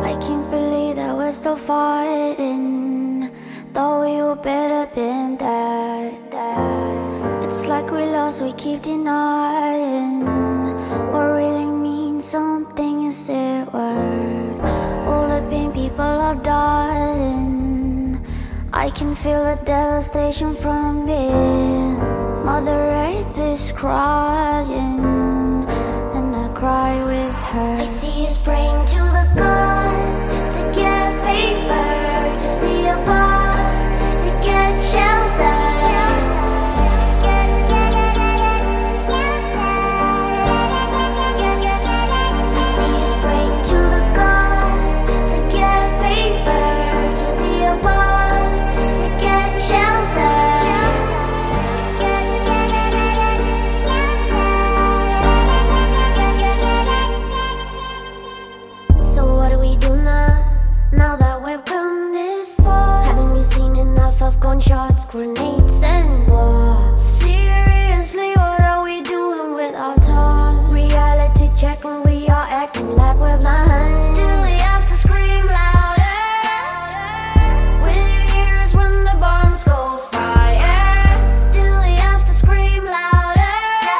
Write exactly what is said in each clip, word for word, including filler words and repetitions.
I can't believe that we're still fighting. Thought we were better than that. It's like we lost, we keep denying what really means something is it worth. All the pain, people are dying. I can feel the devastation from it. Mother Earth is crying, and I cry with her. I see us praying to the gods to get paper, to the above, to get shelter. Get, get, get, get, shelter. I see us praying to the gods to get paper, to the above, to get shelter. Get, get, get, get, shelter. So what do we do now? Now that we've come this far, haven't we seen enough of gunshots, grenades, and war? Seriously, what are we doing with our time? Reality check when we are acting like we're blind. Do we have to scream louder? Will you hear us when the bombs go fire? Do we have to scream louder?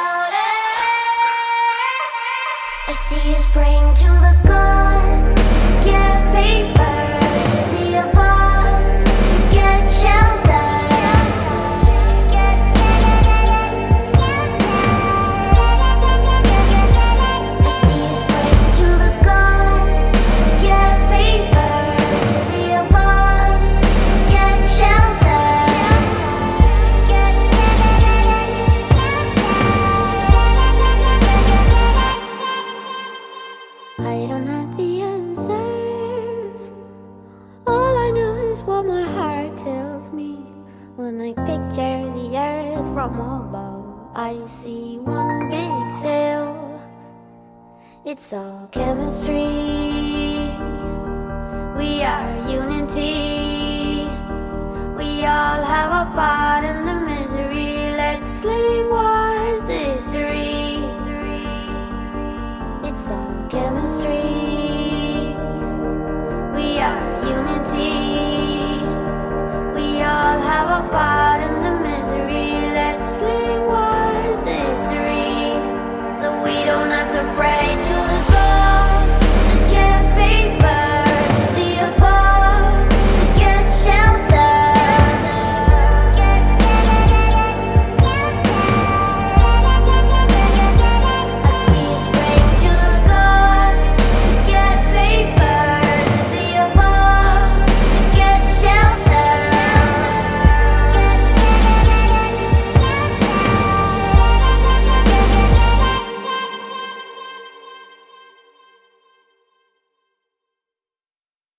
I see us praying to the gods to get paper, to the above, to get shelter. Get, get, get, get, shelter. I see us praying to the gods to get paper, to the above, to get shelter. Get, get, get, get, shelter. I don't have the answers. All I know is what my heart tells me. When I picture the earth from above, I see one big sail. It's all chemistry.